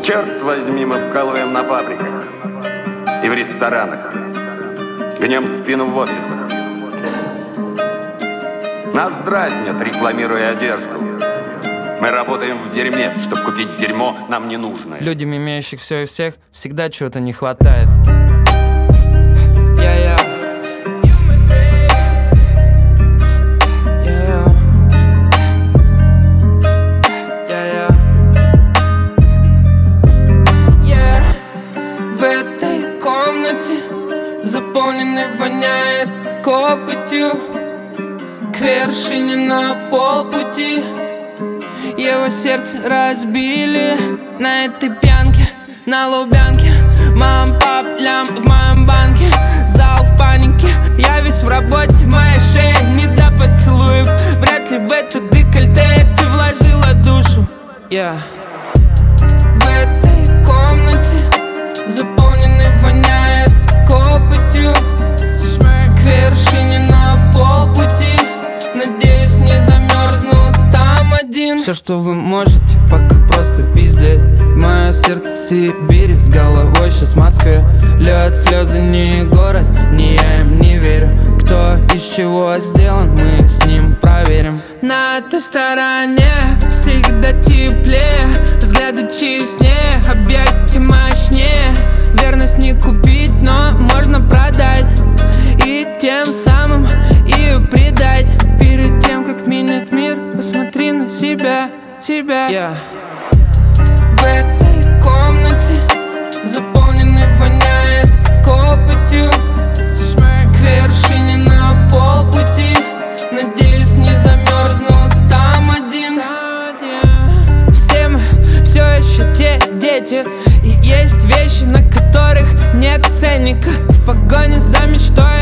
Черт возьми, мы вкалываем на фабриках и в ресторанах, гнем спину в офисах. Нас дразнят, рекламируя одежду. Мы работаем в дерьме, чтобы купить дерьмо нам не нужное. Людям, имеющих все и всех, всегда чего-то не хватает. В этой комнате заполненной воняет копотью, к вершине на полпути. Его сердце разбили на этой пьянке, на Лубянке. Мам, пап, лям в моем банке. Зал в панике, я весь в работе, моя шея не до поцелуев. Вряд ли в это декольте ты вложила душу. В этой комнате заполненной воняет копотью, к вершине на полпути. Надеюсь, не замерзну там один. Все, что вы можете, пока просто пиздеть. Мое сердце в Сибири, с головой сейчас в Москве. Льет слезы не город, не я им не верю. Кто из чего сделан, мы с ним проверим. На той стороне всегда теплее, взгляды честнее, объятия мощнее. Верность не купить, но можно продать, и тем самым ее предать. Перед тем, как менять мир, посмотри на себя. В этой комнате заполненной воняет копотью, к вершине на полпути. Надеюсь, не замерзну там один. Все мы все еще те дети, и есть вещи, на которых нет ценника. В погоне за мечтой